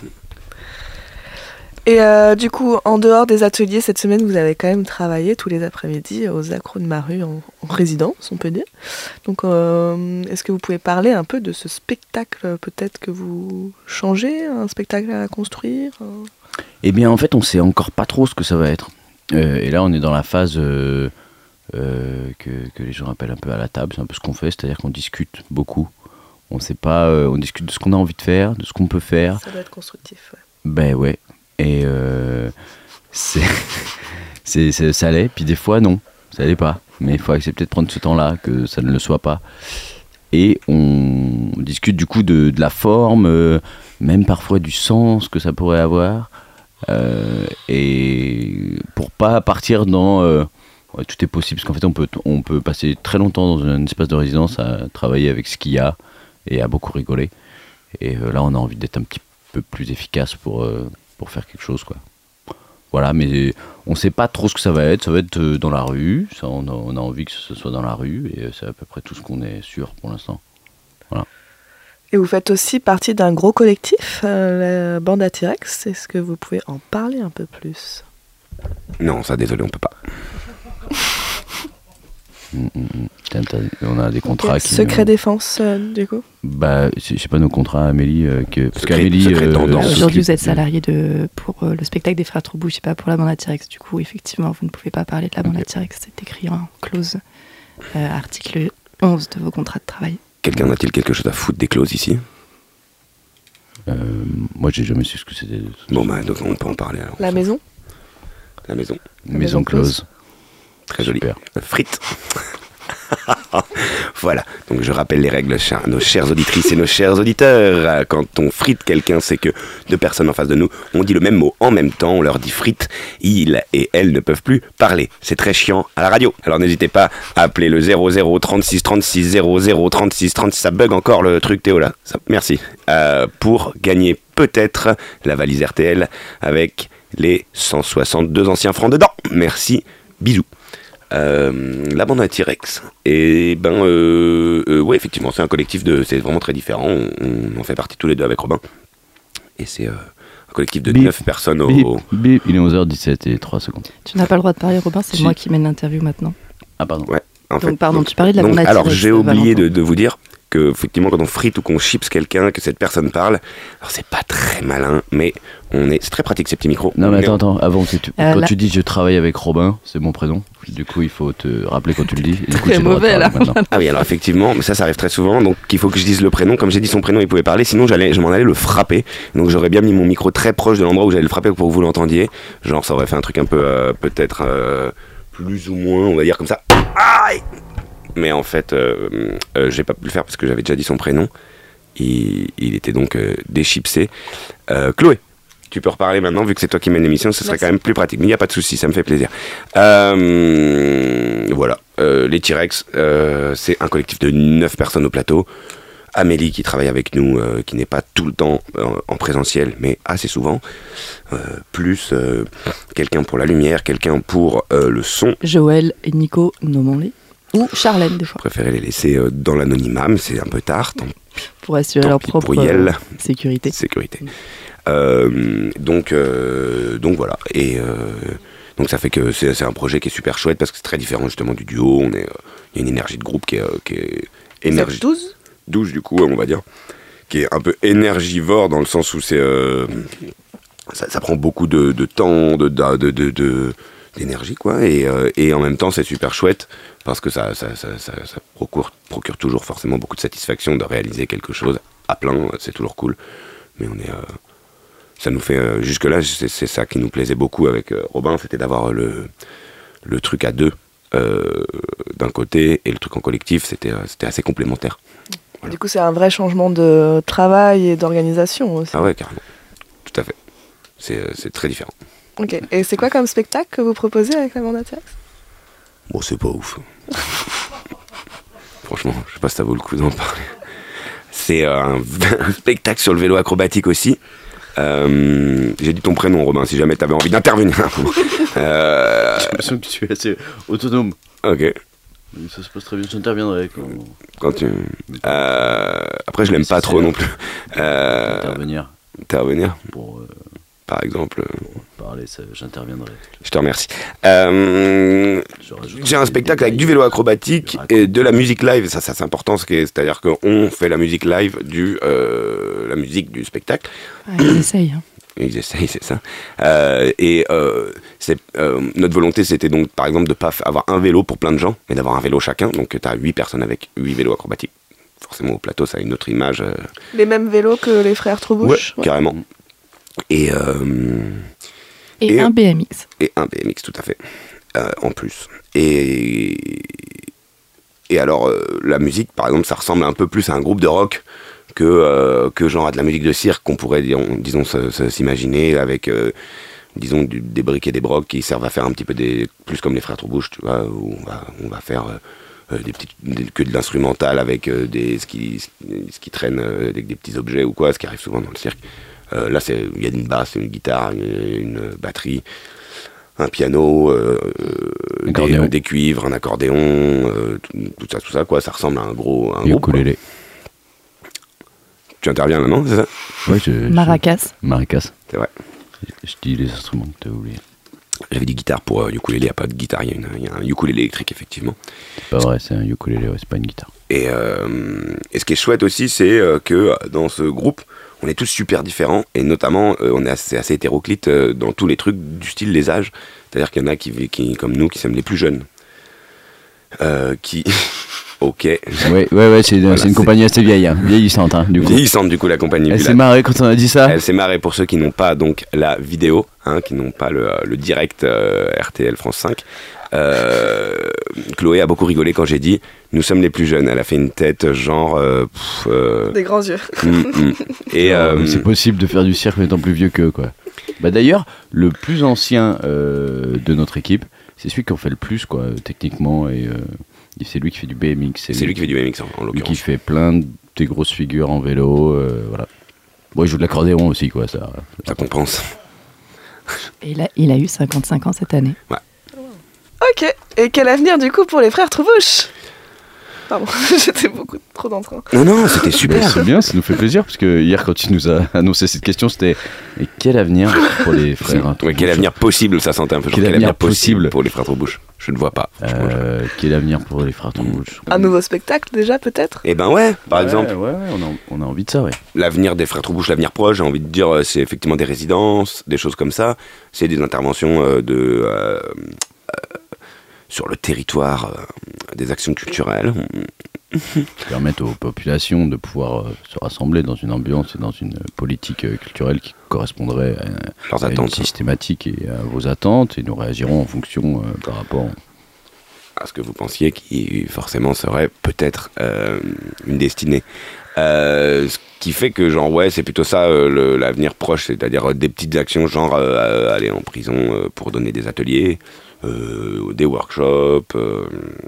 Et euh, du coup, en dehors des ateliers, cette semaine, vous avez quand même travaillé tous les après-midi aux Accros de Maru en, en résidence, on peut dire. Donc, euh, est-ce que vous pouvez parler un peu de ce spectacle, peut-être que vous changez, un spectacle à construire un... Eh bien, en fait, on sait encore pas trop ce que ça va être. Euh, et là, on est dans la phase euh, euh, que, que les gens appellent un peu à la table. C'est un peu ce qu'on fait, c'est-à-dire qu'on discute beaucoup. On sait pas, euh, on discute de ce qu'on a envie de faire, de ce qu'on peut faire. Ça doit être constructif, ouais. Ben ouais. Et euh, c'est, c'est, c'est- ça l'est. Puis des fois, non, ça l'est pas. Mais il faut accepter de prendre ce temps-là, que ça ne le soit pas. Et on discute du coup de, de la forme, euh, même parfois du sens que ça pourrait avoir. Euh, et pour pas partir dans euh, ouais, tout est possible, parce qu'en fait on peut, on peut passer très longtemps dans un espace de résidence à travailler avec ce qu'il y a et à beaucoup rigoler. Et euh, là on a envie d'être un petit peu plus efficace pour, euh, pour faire quelque chose, quoi. Voilà, mais on sait pas trop ce que ça va être. Ça va être euh, dans la rue, ça, on, a, on a envie que ce soit dans la rue, et euh, c'est à peu près tout ce qu'on est sûr pour l'instant. Et vous faites aussi partie d'un gros collectif, euh, la bande à T-Rex. Est-ce que vous pouvez en parler un peu plus ? Non, ça, désolé, on peut pas. Mm, mm, mm. Tiens, t'as- On a des contrats Ok. qui... Secret défense, euh, du coup ? Bah, c'est- je sais pas nos contrats, Amélie, euh, que, parce Secret- qu'Amélie... secret tendance. s'occupe Aujourd'hui, vous êtes du- salarié de, pour euh, le spectacle des frères Troubouche, c'est pas pour la bande à T-Rex. Du coup, effectivement, vous ne pouvez pas parler de la bande Ok. à T-Rex. C'est écrit en clause, euh, article onze de vos contrats de travail. Quelqu'un a-t-il quelque chose à foutre des clauses ici? Euh, moi, j'ai jamais su ce que c'était. Bon, bah, donc on peut en parler alors. La maison ? La maison. Maison, maison close. Très joli. Super. Euh, Frites. Voilà, donc je rappelle les règles à nos chères auditrices et nos chers auditeurs. Quand on frite quelqu'un, c'est que deux personnes en face de nous ont dit le même mot en même temps. On leur dit frites, ils et elles ne peuvent plus parler. C'est très chiant à la radio. Alors n'hésitez pas à appeler le zéro zéro trente-six trente-six zéro zéro trente-six trente-six. Ça bug encore le truc Théo là. Ça, merci. Euh, pour gagner peut-être la valise R T L avec les cent soixante-deux anciens francs dedans. Merci, bisous. Euh, la bande à T-Rex, et ben euh, euh, ouais, effectivement, c'est un collectif de, c'est vraiment très différent. On, on en fait partie tous les deux avec Robin, et c'est euh, un collectif de Bip. neuf personnes au. Bip, bip, il est onze heures dix-sept et trois secondes. Tu n'as pas le droit de parler, Robin, c'est Si. moi qui mène l'interview maintenant. Ah, pardon. Ouais, en Donc, fait, pardon, donc- tu parlais de la donc, bande à alors T-Rex j'ai de oublié de, Valentin. de vous dire que effectivement quand on frite ou qu'on chips quelqu'un, que cette personne parle, alors c'est pas très malin, mais on est, c'est très pratique ces petits micros. Non, mais On est- attends, attends, avant que tu. Euh, quand là- tu dis je travaille avec Robin, c'est mon prénom. Du coup, il faut te rappeler quand tu le dis. Et du coup, Très j'ai le droit de mauvais, parler là. maintenant. Ah oui, alors effectivement, mais ça, ça arrive très souvent, donc il faut que je dise le prénom. Comme j'ai dit son prénom, il pouvait parler, sinon j'allais, je m'en allais le frapper. Donc j'aurais bien mis mon micro très proche de l'endroit où j'allais le frapper pour que vous l'entendiez. Genre, ça aurait fait un truc un peu, euh, peut-être, euh, plus ou moins, on va dire comme ça. Aïe! Mais en fait, euh, euh, j'ai pas pu le faire parce que j'avais déjà dit son prénom. Il, il était donc euh, déchipsé. Euh, Chloé, tu peux reparler maintenant, vu que c'est toi qui mène l'émission, ce serait Merci. quand même plus pratique. Mais il n'y a pas de souci, ça me fait plaisir. Euh, voilà, euh, les T-Rex, euh, c'est un collectif de neuf personnes au plateau. Amélie qui travaille avec nous, euh, qui n'est pas tout le temps euh, en présentiel, mais assez souvent. Euh, plus euh, quelqu'un pour la lumière, quelqu'un pour euh, le son. Joël et Nico, nommons-les. Ou Charlène, des Je fois, préférais les laisser euh, dans l'anonymat, mais c'est un peu tard, tant pour assurer Tant leur pis propre pour Yel. euh, sécurité. sécurité. Euh, donc, euh, donc voilà. Et euh, donc ça fait que c'est, c'est un projet qui est super chouette parce que c'est très différent justement du duo. On est, euh, il y a une énergie de groupe qui est, euh, qui est Vous énergie êtes douze ? douze du coup, on va dire, qui est un peu énergivore dans le sens où c'est, euh, ça, ça prend beaucoup de, de temps, de, de, de, de, de d'énergie, quoi. Et, euh, et en même temps, c'est super chouette parce que ça, ça, ça, ça, ça procure, procure toujours forcément beaucoup de satisfaction de réaliser quelque chose à plein. C'est toujours cool. Mais on est, euh, ça nous fait euh, jusque-là, c'est, c'est ça qui nous plaisait beaucoup avec euh, Robin, c'était d'avoir le, le truc à deux euh, d'un côté et le truc en collectif, c'était, euh, c'était assez complémentaire. Voilà. Du coup, c'est un vrai changement de travail et d'organisation aussi. Ah ouais, carrément. Tout à fait. C'est, euh, c'est très différent. Ok. Et c'est quoi comme spectacle que vous proposez avec la bande à T-Axe ? Bon, c'est pas ouf. Franchement, je sais pas si ça vaut le coup d'en parler. C'est euh, un, un spectacle sur le vélo acrobatique aussi. Euh, j'ai dit ton prénom, Robin, si jamais t'avais envie d'intervenir. euh... J'ai l'impression que tu es assez autonome. Ok. Ça se passe très bien, j'interviendrai quand, quand tu... Euh... Après, je l'aime pas trop non plus. Euh... Intervenir. Intervenir Pour... Euh... Par exemple. Pour parler, ça, j'interviendrai. Je te remercie. Euh, j'ai un spectacle avec du vélo acrobatique et de la musique live. Ça, ça c'est important, c'est-à-dire qu'on fait la musique live du, euh, la musique du spectacle. Ah, ils essayent. Hein. Ils essayent, c'est ça. Euh, et euh, c'est, euh, notre volonté, c'était donc, par exemple, de ne pas avoir un vélo pour plein de gens, mais d'avoir un vélo chacun. Donc, tu as huit personnes avec huit vélos acrobatiques. Forcément, au plateau, ça a une autre image. Euh... Les mêmes vélos que les frères Troubouche. Ouais, ouais. Carrément. Et, euh, et, et un B M X. Et un B M X, tout à fait, euh, en plus. Et, et alors, euh, la musique, par exemple, ça ressemble un peu plus à un groupe de rock que, euh, que genre à de la musique de cirque, qu'on pourrait, disons, disons se, se, s'imaginer avec, euh, disons, du, des briques et des brocs qui servent à faire un petit peu des... plus comme les frères Troubouche, tu vois, où on va, on va faire... Euh, des petites, des, que de l'instrumental avec euh, des, ce, qui, ce qui traîne euh, avec des petits objets ou quoi, ce qui arrive souvent dans le cirque. Euh, là, il y a une basse, une guitare, une, une batterie, un piano, euh, des, des cuivres, un accordéon, euh, tout, tout ça, tout ça, quoi. Ça ressemble à un gros un ukulélé. Tu interviens maintenant, c'est ça ? Oui, je... Maracas. Je... Maracas. C'est vrai. Je dis les instruments que tu as oubliés. J'avais dit guitare pour euh, ukulélé, il n'y a pas de guitare, il y, y a un ukulélé électrique, effectivement. C'est pas vrai, c'est un ukulélé, ouais, c'est pas une guitare. Et, euh, et ce qui est chouette aussi, c'est euh, que dans ce groupe, on est tous super différents, et notamment, euh, on est assez, assez hétéroclite euh, dans tous les trucs du style les âges. C'est-à-dire qu'il y en a qui, qui comme nous, qui sommes les plus jeunes. Euh, qui... ok. Ouais, ouais, ouais, c'est, voilà, c'est une c'est... compagnie assez vieille, hein, vieillissante, hein, du coup. Vieillissante, du coup, la compagnie. Elle s'est la... marrée quand on a dit ça. Elle s'est marrée pour ceux qui n'ont pas, donc, la vidéo, hein, qui n'ont pas le, le direct euh, R T L France cinq. Euh, Chloé a beaucoup rigolé quand j'ai dit nous sommes les plus jeunes. Elle a fait une tête genre euh, pff, euh... des grands yeux. Mm, mm. Et euh, c'est possible de faire du cirque en étant plus vieux qu'eux, quoi. Bah d'ailleurs, le plus ancien euh, de notre équipe, c'est celui qui en fait le plus, quoi, techniquement, et, euh, et c'est lui qui fait du B M X. C'est, c'est lui qui fait du B M X en, en l'occurrence. Lui qui fait plein de des grosses figures en vélo, euh, voilà. Bon, il joue de l'accordéon aussi, quoi. Ça, ça compense. Et là, il a eu cinquante-cinq ans cette année. Ouais. Ok, et quel avenir du coup pour les frères Troubouche ? Pardon, j'étais beaucoup trop dans le train. Non, non, c'était super. C'est bien, ça nous fait plaisir, parce que hier, quand tu nous as annoncé cette question, c'était et quel avenir pour les frères hein, ouais, quel avenir possible, ça sentait un peu genre, quel, quel avenir, avenir possible, possible pour les frères Troubouche ? Je ne vois pas. Euh, quel avenir pour les frères Troubouche ? Un nouveau spectacle déjà, peut-être ? Eh ben ouais, par ouais, exemple. Ouais, ouais, on a, on a envie de ça, ouais. L'avenir des frères Troubouche, l'avenir proche, j'ai envie de dire, c'est effectivement des résidences, des choses comme ça. C'est des interventions euh, de... Euh, euh, sur le territoire, euh, des actions culturelles. Permettre aux populations de pouvoir euh, se rassembler dans une ambiance et dans une politique euh, culturelle qui correspondrait à, Leurs à attentes. Une systématique et à vos attentes, et nous réagirons en fonction euh, par rapport à ce que vous pensiez qui forcément serait peut-être euh, une destinée. Euh, ce qui fait que genre ouais c'est plutôt ça euh, le, l'avenir proche, c'est-à-dire euh, des petites actions genre euh, aller en prison euh, pour donner des ateliers, euh, des workshops, euh,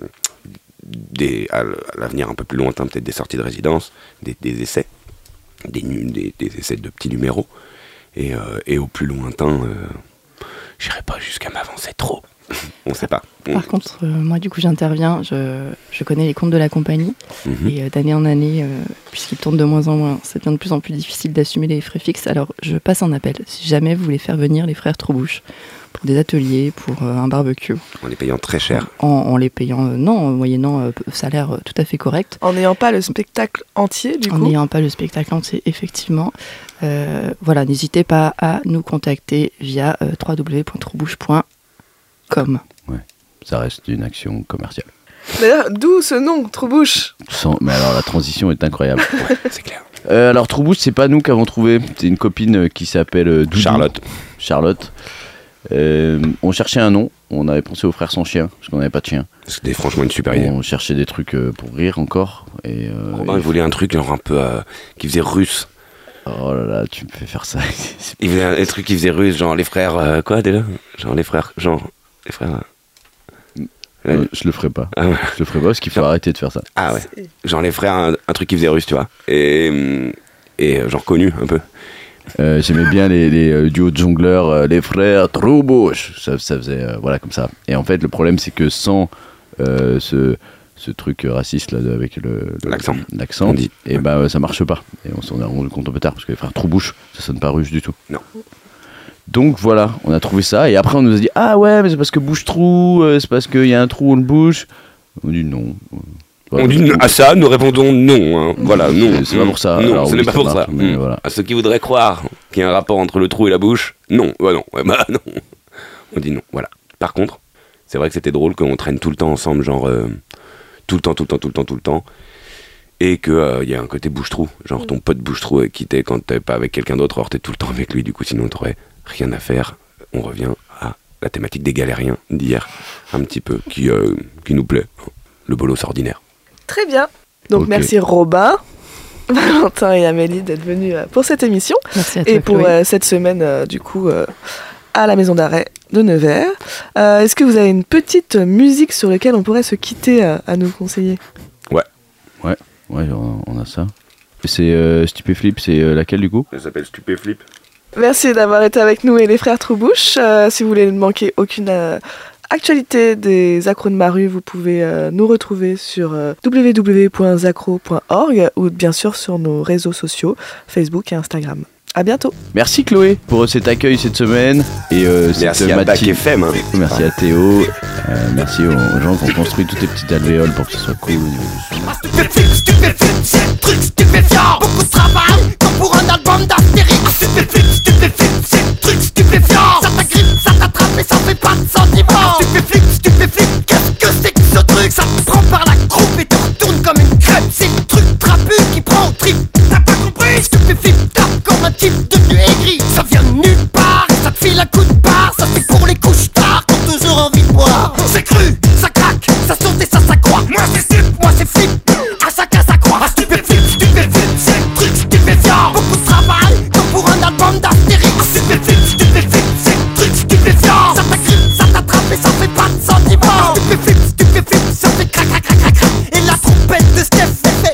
des, à l'avenir un peu plus lointain peut-être des sorties de résidence, des, des essais, des, des, des essais de petits numéros, et, euh, et au plus lointain, euh, j'irai pas jusqu'à m'avancer trop. On sait pas. Par On... contre, euh, moi du coup j'interviens, je, je connais les comptes de la compagnie, Mm-hmm. et euh, d'année en année, euh, puisqu'ils tournent de moins en moins, ça devient de plus en plus difficile d'assumer les frais fixes, alors je passe un appel, si jamais vous voulez faire venir les frères Troubouche pour des ateliers, pour euh, un barbecue. En les payant très cher. En, en les payant, euh, non, en moyennant euh, salaire euh, tout à fait correct. En n'ayant pas le spectacle entier, du en coup. En n'ayant pas le spectacle entier, effectivement. Euh, voilà, n'hésitez pas à nous contacter via euh, w w w point troubouche point com. Ouais, ça reste une action commerciale. D'ailleurs, d'où ce nom, Troubouche? Sans... Mais alors la transition est incroyable. Ouais, c'est clair. Euh, alors Troubouche, c'est pas nous qui avons trouvé, c'est une copine qui s'appelle euh, Doudou. Charlotte. Charlotte. Euh, on cherchait un nom, on avait pensé aux frères sans chien, parce qu'on n'avait pas de chien. C'était franchement une super idée. On cherchait des trucs euh, pour rire encore. Et, euh, Robin, et... il voulait un truc genre un peu euh, qui faisait russe. Oh là là, tu me fais faire ça. Il voulait un, un truc qui faisait russe, genre les frères. Euh, quoi déjà? Genre les frères. Genre. Les frères. Euh... Euh, je le ferai pas. Ah ouais. Je le ferai pas parce qu'il faut Genre... arrêter de faire ça. Ah ouais. Genre les frères, un, un truc qui faisait russe, tu vois. Et. Et genre connu un peu. Euh, j'aimais bien les, les euh, duos de jongleurs, euh, les frères Troubouche. Ça, ça faisait. Euh, voilà, comme ça. Et en fait, le problème, c'est que sans euh, ce. ce truc raciste là avec le, le l'accent, l'accent on dit. Et bah ça marche pas. Et on s'en est rendu compte un peu tard parce que les frères Troubouche, ça sonne pas russe du tout. Non. Donc voilà, on a trouvé ça et après on nous a dit ah ouais mais c'est parce que bouche-trou, euh, c'est parce qu'il y a un trou on le bouche. On dit non. Voilà, on dit non. À ça, nous répondons non. Hein. Voilà, non. C'est, c'est pas pour ça. Non, Alors, ce oui, n'est pas ça pour marche, ça. Mais mmh. voilà. À ceux qui voudraient croire qu'il y a un rapport entre le trou et la bouche, non. Bah non. Ouais, bah non. On dit non. Voilà. Par contre, c'est vrai que c'était drôle qu'on traîne tout le temps ensemble, genre euh, tout le temps, tout le temps, tout le temps, tout le temps, et qu'il euh, y a un côté bouche-trou, genre ton pote bouche-trou avec qui t'es quand t'es pas avec quelqu'un d'autre, alors t'es tout le temps avec lui. Du coup, sinon t'aurais rien à faire. On revient à la thématique des galériens d'hier, un petit peu, qui, euh, qui nous plaît. Le bolos ordinaire. Très bien. Donc Okay. merci Robin, Valentin et Amélie d'être venus pour cette émission. Merci à toi, et pour euh, cette semaine, euh, du coup, euh, à la maison d'arrêt de Nevers. Euh, est-ce que vous avez une petite musique sur laquelle on pourrait se quitter euh, à nous conseiller? Ouais, ouais, on, on a ça. C'est euh, Stupéflip, c'est euh, laquelle du coup? Ça s'appelle Stupéflip. Merci d'avoir été avec nous et les frères Troubouche. Euh, si vous voulez ne manquer aucune euh, actualité des accros de ma rue, vous pouvez euh, nous retrouver sur euh, w w w point zacro point org ou bien sûr sur nos réseaux sociaux, Facebook et Instagram. À bientôt. Merci Chloé pour cet accueil cette semaine et euh, cette merci à Bac F M. Hein. Merci à Théo. Euh, merci aux gens qui ont construit toutes les petites alvéoles pour que ce soit cool au niveau du son. Stupéflip, stupéflip, c'est le truc stupéfiant. Beaucoup de travail, comme pour un album d'Astérix. Stupéflip, stupéflip, c'est le truc stupéfiant. Ça t'agrippe, ça t'attrape et ça fait pas de sentiment. Stupéflip, stupéflip, qu'est-ce que c'est que ce truc? Ça te prend par la croupe et te retourne comme une crêpe. C'est le truc trapu qui prend au trip. T'as pas compris? Stupéflip, tape comme un type devenu aigri. Ça vient de nulle part et ça te file un coup de barre. Ça c'est pour les couches tard qui ont toujours envie de boire. C'est cru, ça craque, ça saute et ça s'accroît. Moi c'est slip, moi c'est flip, à ça qu'à ça croit. Stupéflip, stupéflip, c'est le truc stupéfiant. Beaucoup de travail, comme pour un album d'Astérix. Stupéflip, stupéflip, c'est le truc stupéfiant. Ça t'agrippe, ça t'attrape et ça fait pas de sentiment. Stupéflip, stupéflip, ça fait crac crac crac crac crac. Et la trompette de Steph fait.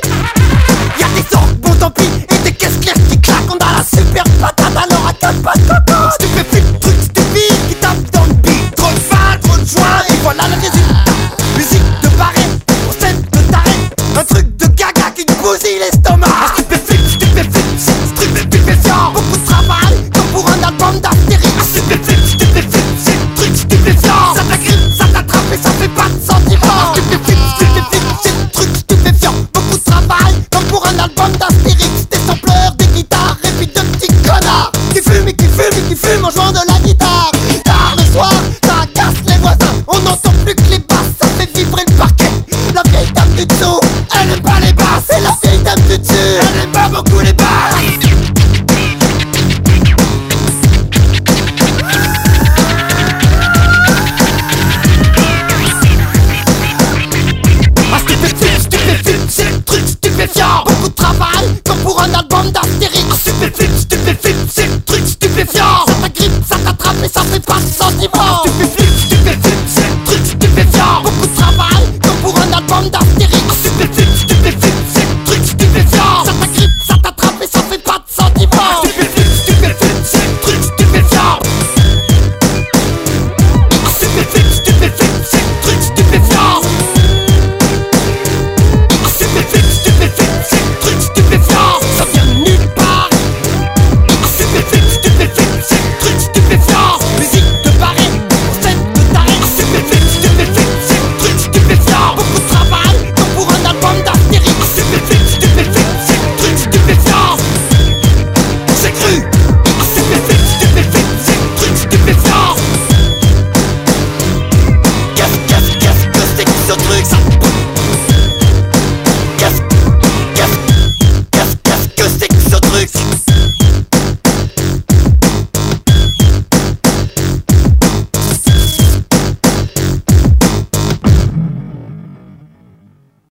Y'a des orques, bon tant pis, et des caisses claires qui claquent. On a la super patate, alors à quatre pattes coco. Stupéflip, truc stupide qui tape dans le beat. Trop de fan, trop de joie, et voilà le résultat. Musique de barré, on scène de taré. Un truc de gaga qui te bousille les